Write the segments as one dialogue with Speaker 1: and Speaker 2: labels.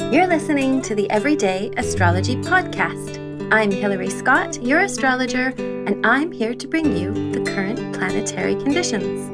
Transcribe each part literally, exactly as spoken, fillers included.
Speaker 1: You're listening to the Everyday Astrology Podcast. I'm Hilary Scott, your astrologer, and I'm here to bring you the current planetary conditions.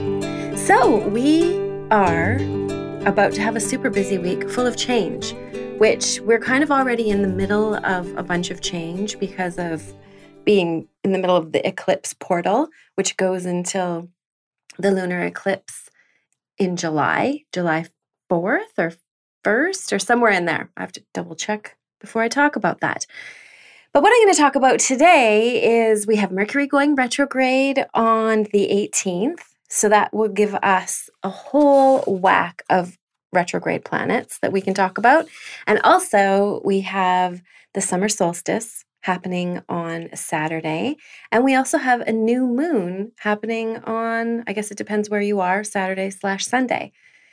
Speaker 1: So we are about to have a super busy week full of change, which we're kind of already in the middle of a bunch of change because of being in the middle of the eclipse portal, which goes until the lunar eclipse in July, July fourth or first or somewhere in there. I have to double check before I talk about that. But what I'm going to talk about today is we have Mercury going retrograde on the eighteenth. So that will give us a whole whack of retrograde planets that we can talk about. And also we have the summer solstice happening on Saturday. And we also have a new moon happening on, I guess it depends where you are, Saturday slash Sunday.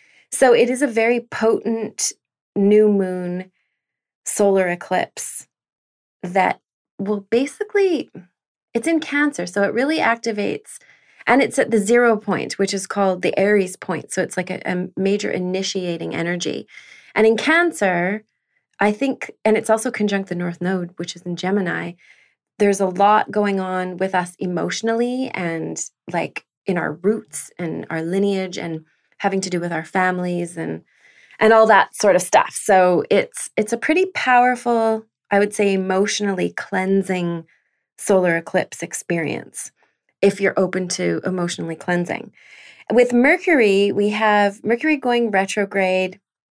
Speaker 1: So it is a very potent new moon solar eclipse that will basically, it's in Cancer, so it really activates, and it's at the zero point, which is called the Aries point. So it's like a, a major initiating energy. And in Cancer, I think, and it's also conjunct the North Node, which is in Gemini, there's a lot going on with us emotionally and like in our roots and our lineage and having to do with our families and and all that sort of stuff. So it's it's a pretty powerful, I would say, emotionally cleansing solar eclipse experience if you're open to emotionally cleansing. With Mercury, we have Mercury going retrograde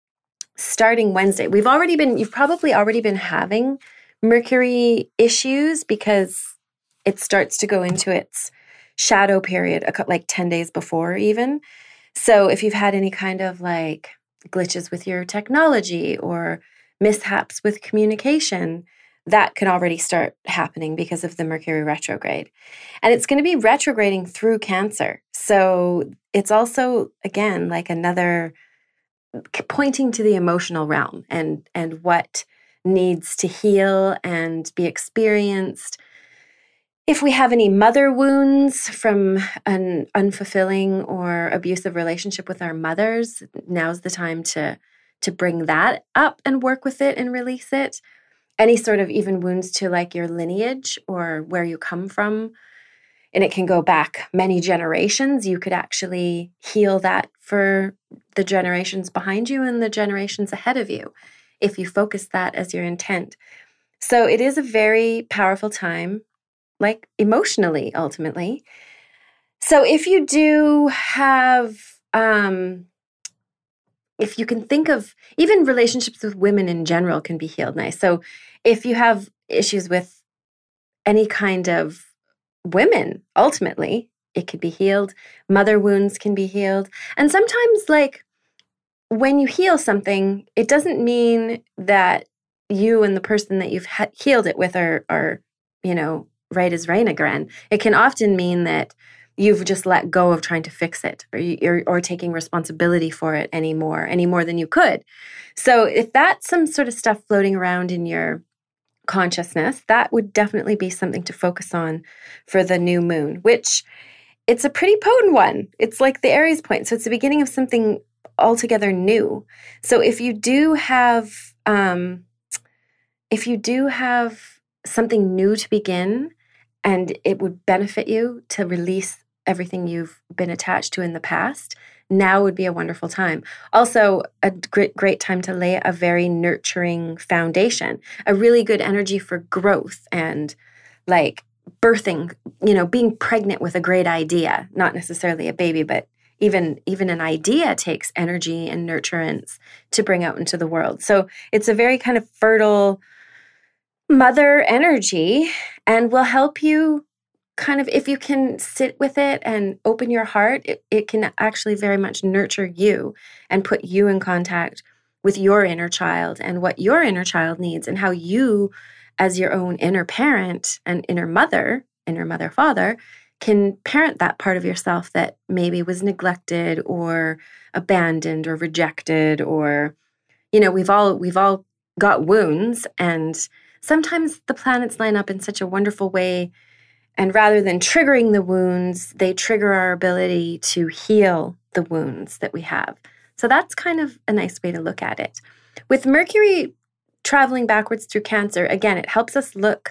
Speaker 1: starting Wednesday. We've already been, you've probably already been having Mercury issues because it starts to go into its shadow period like ten days before even. So if you've had any kind of like glitches with your technology or mishaps with communication, that can already start happening because of the Mercury retrograde. And it's going to be retrograding through Cancer. So it's also, again, like another pointing to the emotional realm and, and what needs to heal and be experienced. If we have any mother wounds from an unfulfilling or abusive relationship with our mothers, now's the time to, to bring that up and work with it and release it. Any sort of even wounds to like your lineage or where you come from, and it can go back many generations. You could actually heal that for the generations behind you and the generations ahead of you if you focus that as your intent. So it is a very powerful time, like emotionally, ultimately. So if you do have, um, if you can think of, even relationships with women in general can be healed nice. So if you have issues with any kind of women, ultimately, it could be healed. Mother wounds can be healed. And sometimes, like, when you heal something, it doesn't mean that you and the person that you've ha- healed it with are, are, you know, right as rain again. It can often mean that you've just let go of trying to fix it or, you, or, or taking responsibility for it anymore, any more than you could. So if that's some sort of stuff floating around in your consciousness, that would definitely be something to focus on for the new moon, which it's a pretty potent one. It's like the Aries point. So it's the beginning of something altogether new. So if you do have, um, if you do have something new to begin, and it would benefit you to release everything you've been attached to in the past, now would be a wonderful time. Also, a great, great time to lay a very nurturing foundation, a really good energy for growth and like birthing, you know, being pregnant with a great idea, not necessarily a baby, but even, even an idea takes energy and nurturance to bring out into the world. So it's a very kind of fertile mother energy and will help you kind of, if you can sit with it and open your heart, it, it can actually very much nurture you and put you in contact with your inner child and what your inner child needs and how you, as your own inner parent and inner mother, inner mother, father, can parent that part of yourself that maybe was neglected or abandoned or rejected or, you know, we've all, we've all got wounds, and sometimes the planets line up in such a wonderful way, and rather than triggering the wounds, they trigger our ability to heal the wounds that we have. So that's kind of a nice way to look at it. with Mercury traveling backwards through Cancer, again, it helps us look,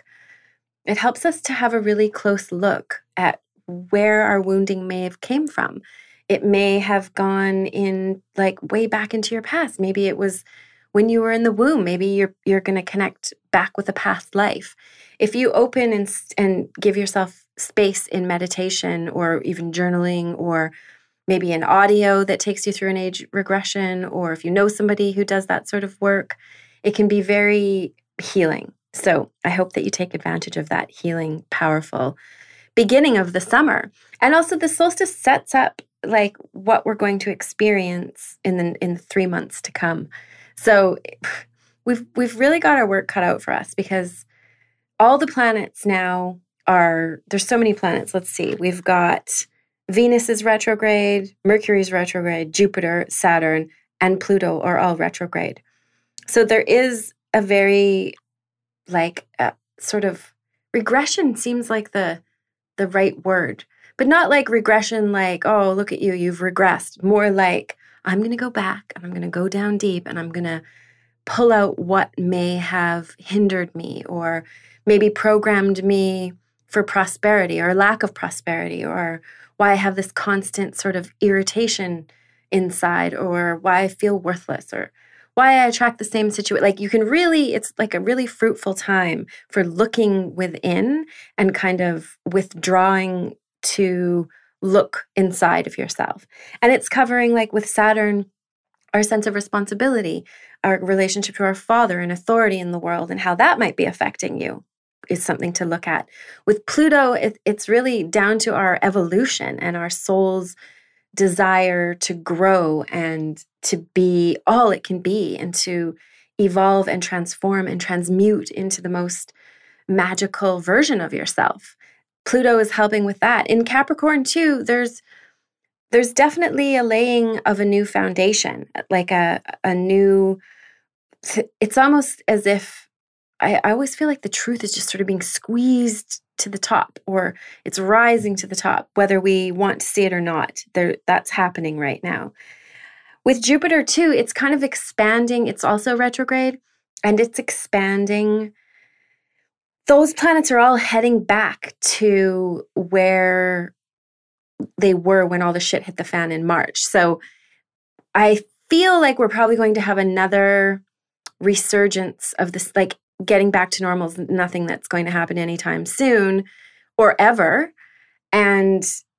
Speaker 1: it helps us to have a really close look at where our wounding may have came from. It may have gone in like way back into your past. Maybe it was when you were in the womb. Maybe you're you're going to connect back with a past life. If you open and and give yourself space in meditation or even journaling, or maybe an audio that takes you through an age regression, or if you know somebody who does that sort of work, it can be very healing. So I hope that you take advantage of that healing, powerful beginning of the summer. And also the solstice sets up like what we're going to experience in the in the three months to come. So we've we've really got our work cut out for us, because all the planets now are, there's so many planets. Let's see. We've got Venus is retrograde, Mercury is retrograde, Jupiter, Saturn, and Pluto are all retrograde. So there is a very like uh, sort of regression seems like the the right word. But not like regression, like, oh, look at you, you've regressed. More like, I'm going to go back and I'm going to go down deep and I'm going to pull out what may have hindered me or maybe programmed me for prosperity or lack of prosperity, or why I have this constant sort of irritation inside, or why I feel worthless, or why I attract the same situation. Like you can really, it's like a really fruitful time for looking within and kind of withdrawing to look inside of yourself. And it's covering, like with Saturn, our sense of responsibility, our relationship to our father and authority in the world, and how that might be affecting you is something to look at. With Pluto, it, it's really down to our evolution and our soul's desire to grow and to be all it can be, and to evolve and transform and transmute into the most magical version of yourself. Pluto is helping with that. In Capricorn too, there's there's definitely a laying of a new foundation, like a a new, it's almost as if, I, I always feel like the truth is just sort of being squeezed to the top, or it's rising to the top, whether we want to see it or not. There, that's happening right now. With Jupiter too, it's kind of expanding. It's also retrograde, and it's expanding. Those planets are all heading back to where they were when all the shit hit the fan in March. So I feel like we're probably going to have another resurgence of this, like getting back to normal is nothing that's going to happen anytime soon or ever. And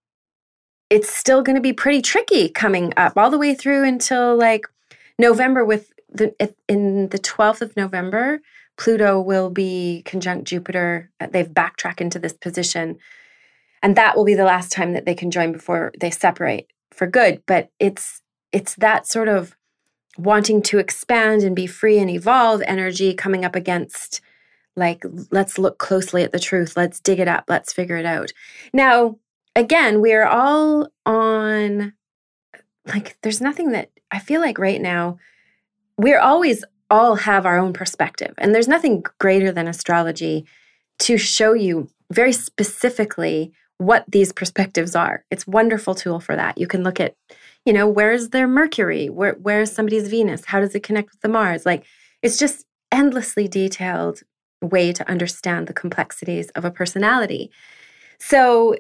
Speaker 1: it's still going to be pretty tricky coming up all the way through until like November. With the, in the twelfth of November, Pluto will be conjunct Jupiter. They've backtracked into this position. And that will be the last time that they can join before they separate for good. But it's it's that sort of wanting to expand and be free and evolve energy coming up against, like, let's look closely at the truth. Let's dig it up. Let's figure it out. Now, again, we are all on, like, there's nothing that I feel like right now, we're always all have our own perspective. And there's nothing greater than astrology to show you very specifically what these perspectives are. It's a wonderful tool for that. You can look at, you know, where's their Mercury? Where where's somebody's Venus? How does it connect with the Mars? Like, it's just endlessly detailed way to understand the complexities of a personality. So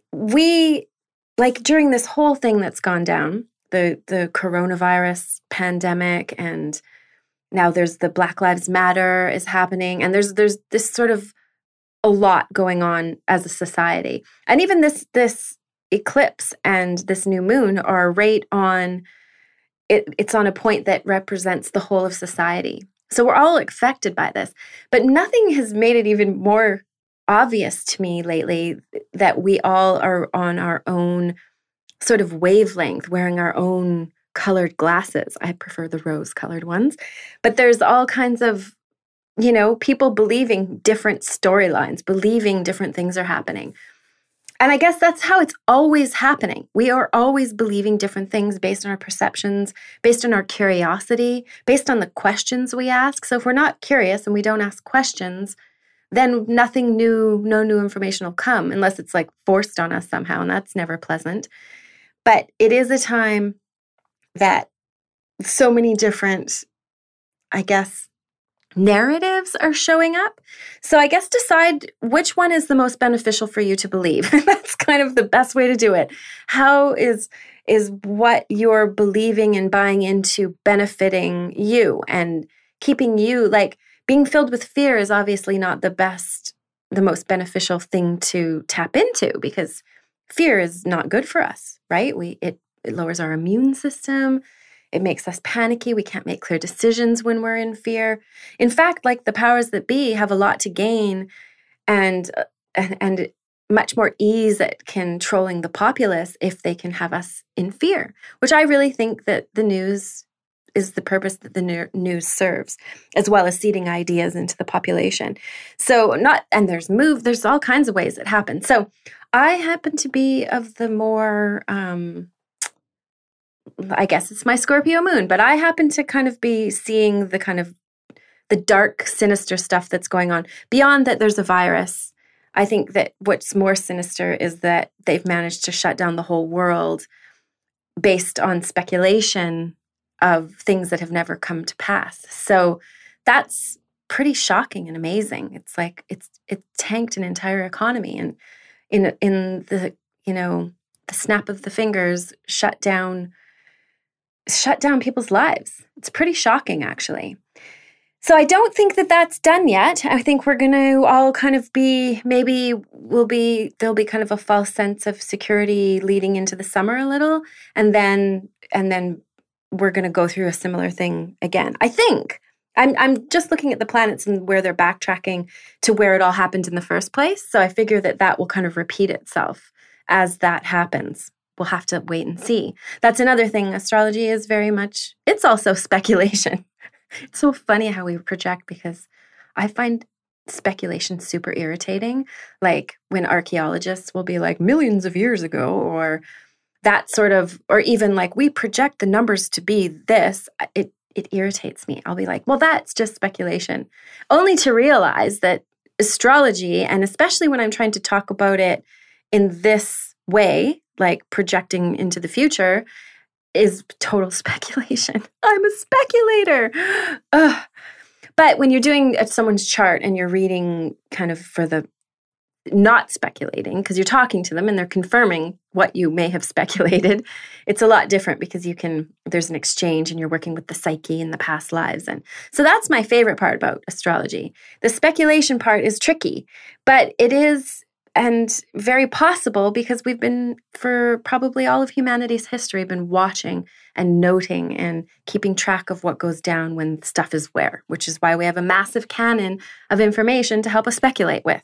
Speaker 1: we, like, during this whole thing that's gone down, the the coronavirus pandemic, and now there's the Black Lives Matter is happening, and there's there's this sort of a lot going on as a society. And even this this eclipse and this new moon are right on, it, it's on a point that represents the whole of society. So we're all affected by this. But nothing has made it even more obvious to me lately that we all are on our own sort of wavelength, wearing our own colored glasses. I prefer the rose-colored ones. But there's all kinds of, you know, people believing different storylines, believing different things are happening. And I guess that's how it's always happening. We are always believing different things based on our perceptions, based on our curiosity, based on the questions we ask. So if we're not curious and we don't ask questions, then nothing new, no new information will come unless it's like forced on us somehow, and that's never pleasant. But it is a time that so many different I guess, narratives are showing up. So I guess decide which one is the most beneficial for you to believe. That's kind of the best way to do it. How is is what you're believing and buying into benefiting you and keeping you, like, being filled with fear is obviously not the best, the most beneficial thing to tap into, because fear is not good for us, right? We it, it lowers our immune system. It makes us panicky. We can't make clear decisions when we're in fear. In fact, like, the powers that be have a lot to gain and uh, and, and much more ease at controlling the populace if they can have us in fear, which I really think that the news is the purpose that the news serves, as well as seeding ideas into the population. So not, and there's move, there's all kinds of ways it happens. So I happen to be of the more, um, I guess it's my Scorpio moon, but I happen to kind of be seeing the kind of the dark, sinister stuff that's going on. Beyond that, there's a virus. I think that what's more sinister is that they've managed to shut down the whole world based on speculation of things that have never come to pass. So that's pretty shocking and amazing. It's like it's it tanked an entire economy, and in in the you know the snap of the fingers, shut down shut down people's lives. It's pretty shocking, actually. So I don't think that that's done yet. I think we're going to all kind of be, maybe we'll be, there'll be kind of a false sense of security leading into the summer a little. And then, and then we're going to go through a similar thing again. I think. I'm I'm just looking at the planets and where they're backtracking to where it all happened in the first place. So I figure that that will kind of repeat itself as that happens. We'll have to wait and see. That's another thing. Astrology is very much, it's also speculation. It's so funny how we project, because I find speculation super irritating. Like when archaeologists will be like, millions of years ago, or that sort of, or even like, we project the numbers to be this, it it irritates me. I'll be like, well, that's just speculation. Only to realize that astrology, and especially when I'm trying to talk about it in this way, like projecting into the future, is total speculation. I'm a speculator. Ugh. But when you're doing someone's chart and you're reading kind of for the not speculating, because you're talking to them and they're confirming what you may have speculated, it's a lot different, because you can, there's an exchange and you're working with the psyche and the past lives. And so that's my favorite part about astrology. The speculation part is tricky, but it is, and very possible, because we've been, for probably all of humanity's history, been watching and noting and keeping track of what goes down when stuff is where, which is why we have a massive canon of information to help us speculate with.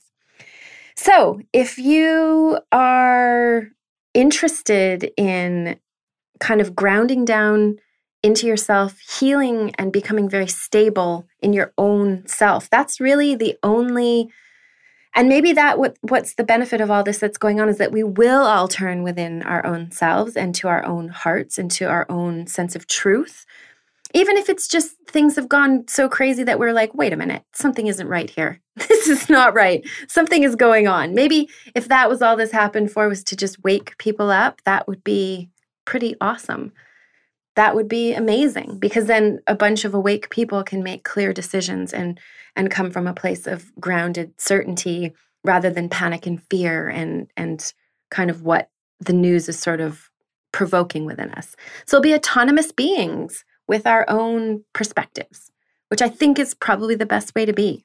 Speaker 1: So if you are interested in kind of grounding down into yourself, healing and becoming very stable in your own self, that's really the only. And maybe that what what's the benefit of all this that's going on is that we will all turn within our own selves and to our own hearts and to our own sense of truth. Even if it's just things have gone so crazy that we're like, wait a minute, something isn't right here. This is not right. Something is going on. Maybe if that was all this happened for, was to just wake people up, that would be pretty awesome. That would be amazing, because then a bunch of awake people can make clear decisions and and come from a place of grounded certainty rather than panic and fear and and kind of what the news is sort of provoking within us. So we'll be autonomous beings with our own perspectives, which I think is probably the best way to be.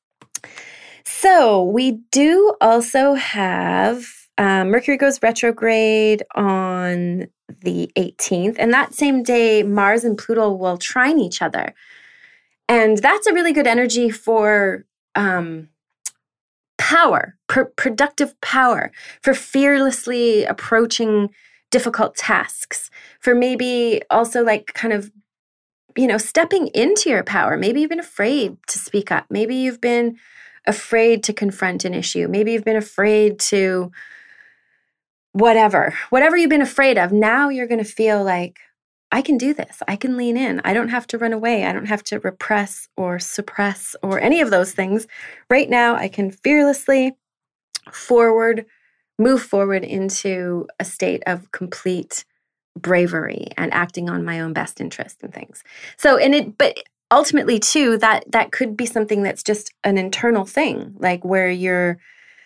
Speaker 1: So we do also have um, Mercury goes retrograde on the eighteenth, and that same day, Mars and Pluto will trine each other. And that's a really good energy for um, power, pr- productive power, for fearlessly approaching difficult tasks, for maybe also like kind of, you know, stepping into your power. Maybe you've been afraid to speak up. Maybe you've been afraid to confront an issue. Maybe you've been afraid to whatever, whatever you've been afraid of. Now you're going to feel like, I can do this. I can lean in. I don't have to run away. I don't have to repress or suppress or any of those things. Right now, I can fearlessly forward, move forward into a state of complete bravery and acting on my own best interest and things. So, and it, but ultimately, too, that that could be something that's just an internal thing, like where you're,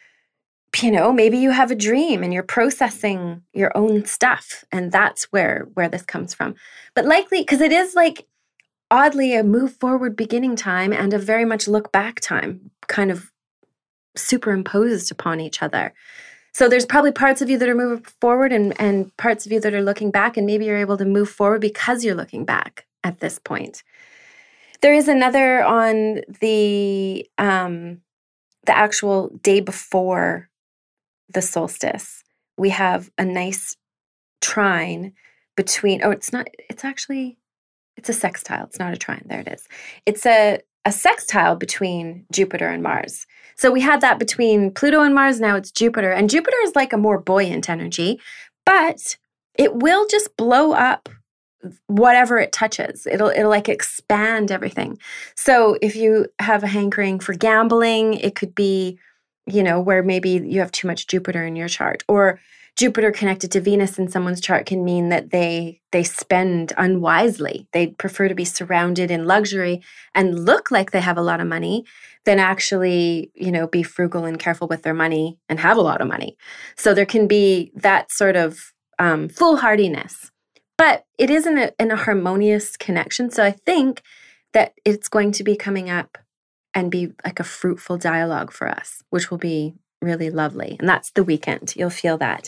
Speaker 1: you know, maybe you have a dream and you're processing your own stuff, and that's where where this comes from. But likely, because it is like oddly a move forward beginning time and a very much look back time, kind of superimposed upon each other. So there's probably parts of you that are moving forward and, and parts of you that are looking back, and maybe you're able to move forward because you're looking back at this point. There is another on the um, the actual day before the solstice. We have a nice trine between, oh, it's not, it's actually, it's a sextile. It's not a trine. There it is. It's a, a sextile between Jupiter and Mars. So we had that between Pluto and Mars. Now it's Jupiter. And Jupiter is like a more buoyant energy, but it will just blow up whatever it touches. It'll it'll like expand everything. So if you have a hankering for gambling, it could be, you know, where maybe you have too much Jupiter in your chart, or Jupiter connected to Venus in someone's chart can mean that they they spend unwisely. They prefer to be surrounded in luxury and look like they have a lot of money than actually, you know, be frugal and careful with their money and have a lot of money. So there can be that sort of um, foolhardiness. But it is in a, in a harmonious connection. So I think that it's going to be coming up and be like a fruitful dialogue for us, which will be really lovely. And that's the weekend. You'll feel that.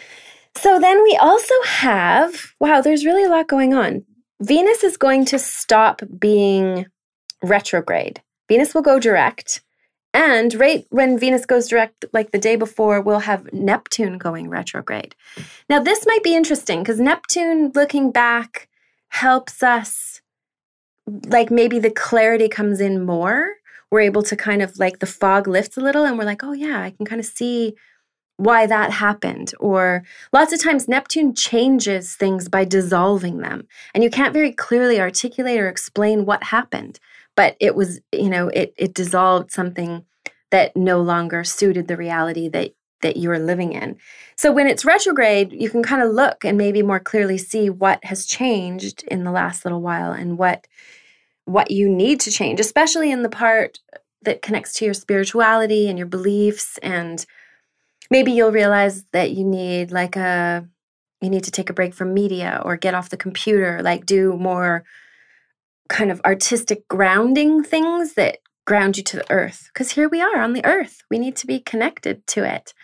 Speaker 1: So then we also have, wow, there's really a lot going on. Venus is going to stop being retrograde. Venus will go direct. And right when Venus goes direct, like the day before, we'll have Neptune going retrograde. Now, this might be interesting because Neptune, looking back, helps us, like maybe the clarity comes in more. We're able to kind of like the fog lifts a little and we're like, oh yeah, I can kind of see why that happened. Or lots of times Neptune changes things by dissolving them. And you can't very clearly articulate or explain what happened. But it was, you know, it it dissolved something that no longer suited the reality that that you were living in. So when it's retrograde, you can kind of look and maybe more clearly see what has changed in the last little while and what what you need to change, especially in the part that connects to your spirituality and your beliefs. And maybe you'll realize that you need like a, you need to take a break from media or get off the computer, like do more kind of artistic grounding things that ground you to the earth. Because here we are on the earth. We need to be connected to it.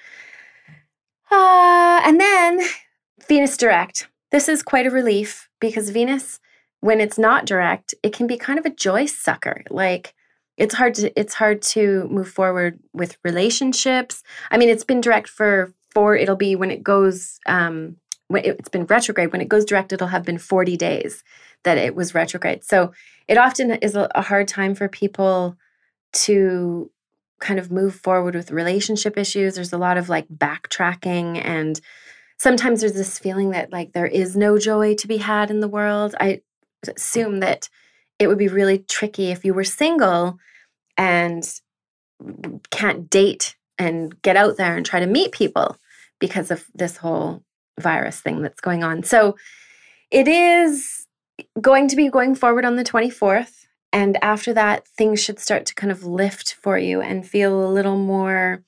Speaker 1: Uh, and then Venus direct. This is quite a relief because Venus, when it's not direct, it can be kind of a joy sucker. Like it's hard to it's hard to move forward with relationships. I mean, it's been direct for four. It'll be when it goes. Um, when it, it's been retrograde. When it goes direct, it'll have been forty days that it was retrograde. So it often is a, a hard time for people to kind of move forward with relationship issues. There's a lot of like backtracking, and sometimes there's this feeling that like there is no joy to be had in the world. I assume that it would be really tricky if you were single and can't date and get out there and try to meet people because of this whole virus thing that's going on. So it is going to be going forward on the twenty-fourth. And after that, things should start to kind of lift for you and feel a little more,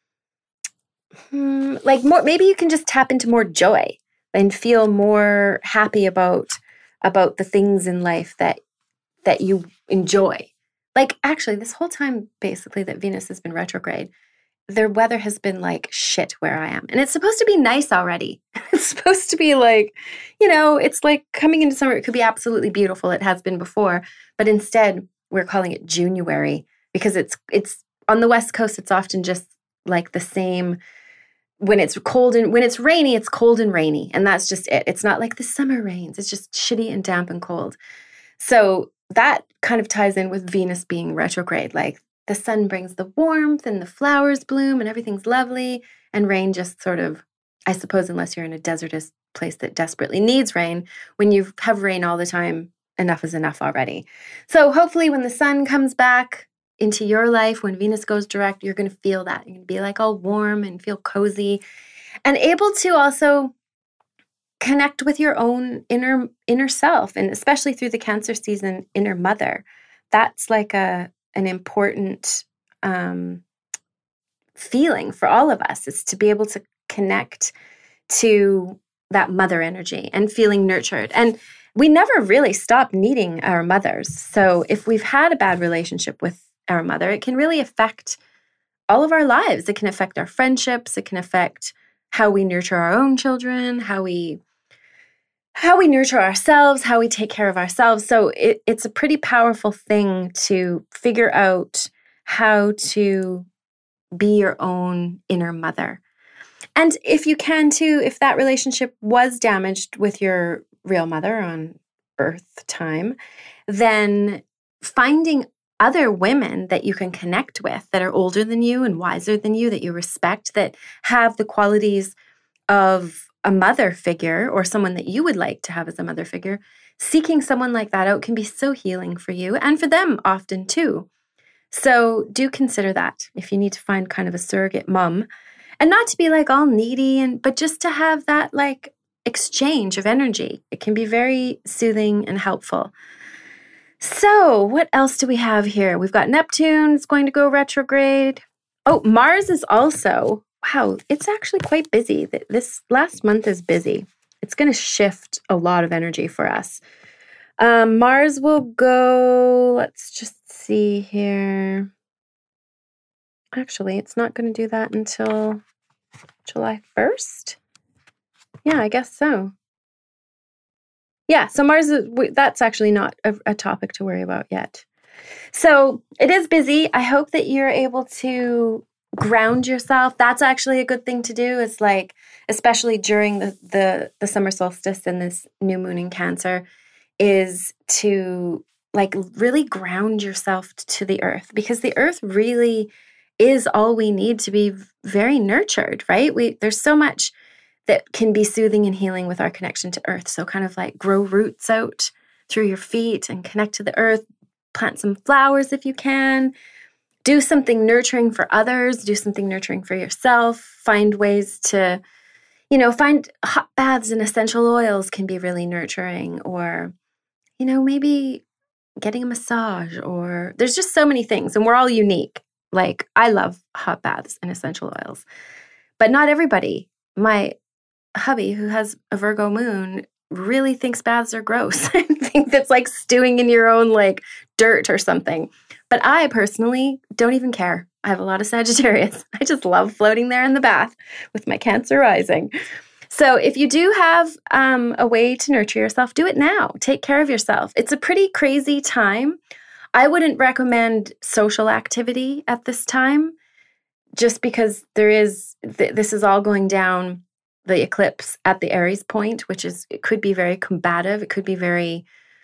Speaker 1: hmm, like more, maybe you can just tap into more joy and feel more happy about, about the things in life that, that you enjoy. Like actually this whole time, basically that Venus has been retrograde, their weather has been like shit where I am. And it's supposed to be nice already. It's supposed to be like, you know, it's like coming into summer. It could be absolutely beautiful. It has been before. But instead, we're calling it January because it's it's on the West Coast. It's often just like the same. When it's cold and when it's rainy, it's cold and rainy. And that's just it. It's not like the summer rains. It's just shitty and damp and cold. So that kind of ties in with Venus being retrograde. Like the sun brings the warmth and the flowers bloom and everything's lovely. And rain just sort of, I suppose, unless you're in a desertous place that desperately needs rain, when you have rain all the time, enough is enough already. So hopefully when the sun comes back into your life, when Venus goes direct, you're going to feel that. You're going to be like all warm and feel cozy and able to also connect with your own inner inner self, and especially through the Cancer season, inner mother. That's like a an important um, feeling for all of us, is to be able to connect to that mother energy and feeling nurtured. And we never really stop needing our mothers. So if we've had a bad relationship with our mother, it can really affect all of our lives. It can affect our friendships. It can affect how we nurture our own children, how we how we nurture ourselves, how we take care of ourselves. So it, it's a pretty powerful thing to figure out how to be your own inner mother. And if you can too, if that relationship was damaged with your real mother on Earth time, then finding other women that you can connect with that are older than you and wiser than you, that you respect, that have the qualities of a mother figure or someone that you would like to have as a mother figure, seeking someone like that out can be so healing for you and for them often too. So do consider that if you need to find kind of a surrogate mom, and not to be like all needy, and but just to have that like exchange of energy. It can be very soothing and helpful. So what else do we have here? We've got Neptune is going to go retrograde. Oh, Mars is also, wow, it's actually quite busy. This last month is busy. It's going to shift a lot of energy for us. Um, Mars will go, let's just see here. Actually, it's not going to do that until July first. Yeah, I guess so. Yeah, so Mars, is, that's actually not a, a topic to worry about yet. So it is busy. I hope that you're able to ground yourself. That's actually a good thing to do. It's like, especially during the, the, the summer solstice and this new moon in Cancer, is to like really ground yourself to the earth, because the earth really is all we need to be very nurtured, right? We there's so much that can be soothing and healing with our connection to earth. So kind of like grow roots out through your feet and connect to the earth, plant some flowers if you can, do something nurturing for others, do something nurturing for yourself, find ways to, you know, find hot baths and essential oils can be really nurturing, or, you know, maybe getting a massage, or there's just so many things, and we're all unique. Like, I love hot baths and essential oils, but not everybody. My hubby, who has a Virgo moon, really thinks baths are gross. I think that's like stewing in your own like dirt or something. But I personally don't even care. I have a lot of Sagittarius. I just love floating there in the bath with my Cancer rising. So if you do have um, a way to nurture yourself, do it now. Take care of yourself. It's a pretty crazy time. I wouldn't recommend social activity at this time, just because there is, th- this is all going down the eclipse at the Aries point, which is, it could be very combative. It could be very,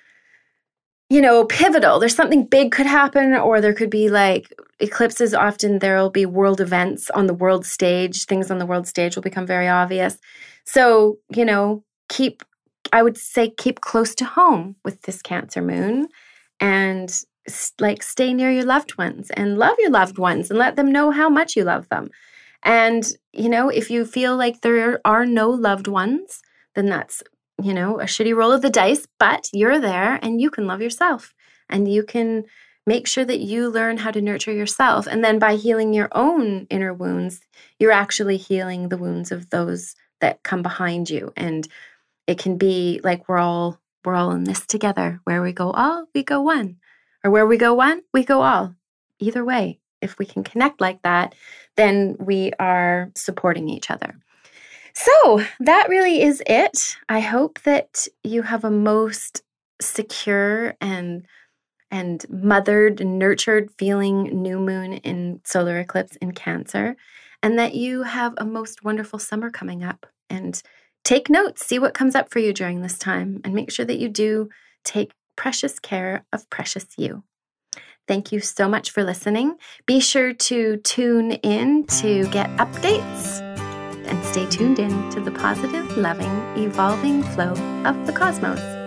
Speaker 1: you know, pivotal. There's something big could happen, or there could be like eclipses. Often there'll be world events on the world stage. Things on the world stage will become very obvious. So, you know, keep, I would say keep close to home with this Cancer moon, and like stay near your loved ones and love your loved ones and let them know how much you love them. And, you know, if you feel like there are no loved ones, then that's, you know, a shitty roll of the dice, but you're there and you can love yourself, and you can make sure that you learn how to nurture yourself. And then by healing your own inner wounds, you're actually healing the wounds of those that come behind you. And it can be like we're all we're all in this together. Where we go all, we go one. Or where we go one, we go all. Either way, if we can connect like that, then we are supporting each other. So that really is it. I hope that you have a most secure and and mothered and nurtured feeling new moon in solar eclipse in Cancer, and that you have a most wonderful summer coming up. And take notes, see what comes up for you during this time, and make sure that you do take precious care of precious you. Thank you so much for listening. Be sure to tune in to get updates, and stay tuned in to the positive, loving, evolving flow of the cosmos.